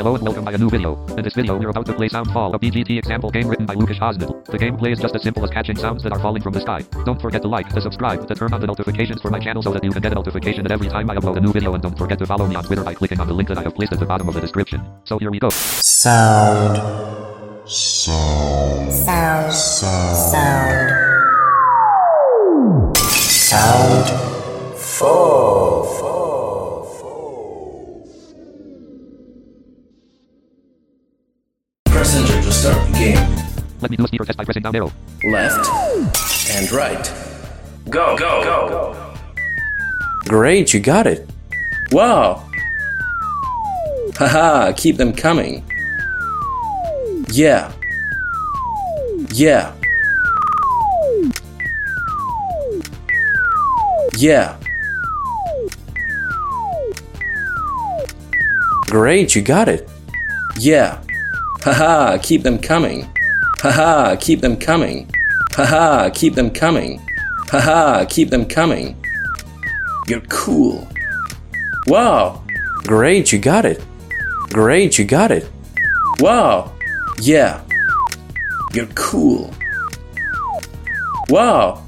Hello and welcome by a new video. In this video we're about to play Soundfall, a BGT example game written by Lucas Hosnell. The gameplay is just as simple as catching sounds that are falling from the sky. Don't forget to like, to subscribe, to turn on the notifications for my channel so that you can get a notification every time I upload a new video, and don't forget to follow me on Twitter by clicking on the link that I have placed at the bottom of the description. So here we go. Sound. Press enter to start the game. Let me do a speaker test by pressing down arrow. Left and right. Go. Great, you got it. Wow. Haha, keep them coming. Yeah. Great, you got it. Yeah. Haha, keep them coming. Haha, keep them coming. Haha, keep them coming. Haha, keep them coming. You're cool. Wow. Great, you got it. Great, you got it. Wow. Yeah. You're cool. Wow.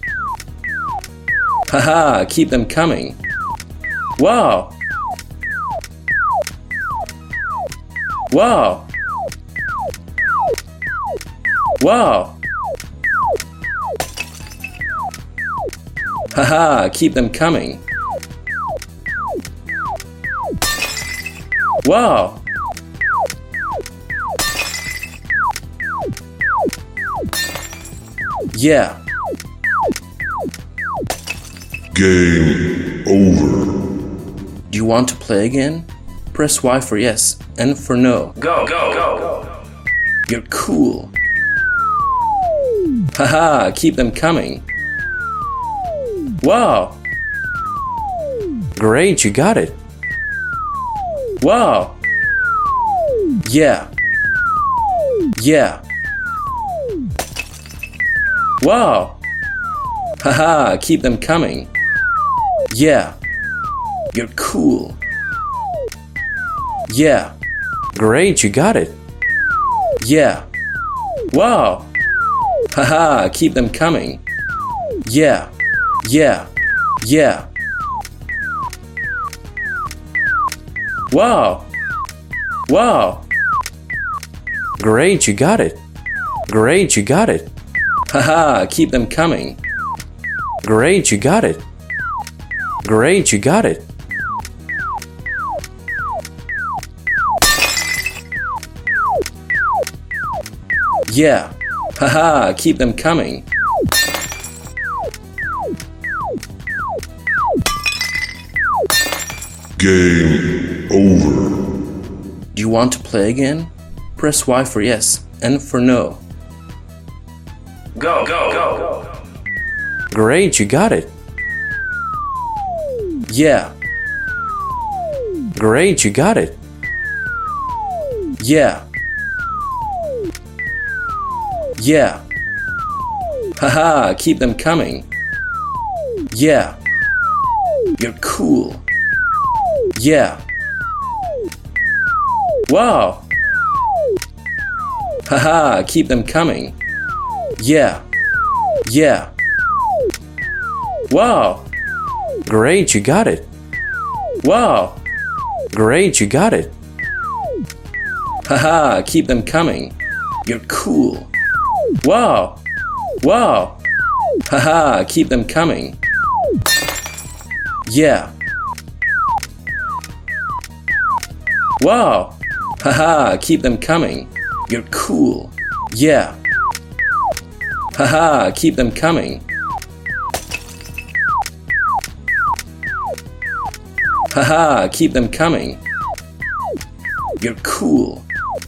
Haha, keep them coming. Wow. Wow. Haha, keep them coming. Wow. Yeah. Game over. Do you want to play again? Press Y for yes and for no. Go. You're cool. Haha, keep them coming. Wow. Great, you got it. Wow. Yeah. Wow. Haha, keep them coming. Yeah. You're cool. Yeah. Great, you got it. Yeah. Wow. Haha, keep them coming. Yeah. Wow. Great, you got it. Great, you got it. Haha, keep them coming. Great, you got it. Great, you got it. Yeah. Haha, keep them coming. Game over. Do you want to play again? Press Y for yes and for no. Go. Great, you got it. Yeah. Great, you got it. Yeah. Haha, keep them coming. Yeah. You're cool. Yeah. Wow. Haha, keep them coming. Yeah. Wow. Great, you got it. Wow. Great, you got it. Haha, keep them coming. You're cool. Wow. Haha, keep them coming. Yeah. Wow. Haha, keep them coming. You're cool. Yeah. Haha, keep them coming. Haha, keep them coming. You're cool.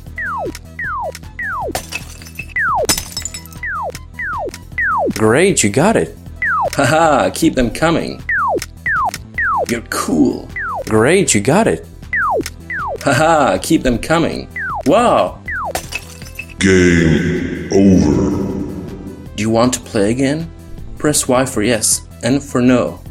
Great, you got it. Haha, keep them coming. You're cool. Great, you got it. Haha, keep them coming. Wow. Game over. Do you want to play again? Press Y for yes and for no.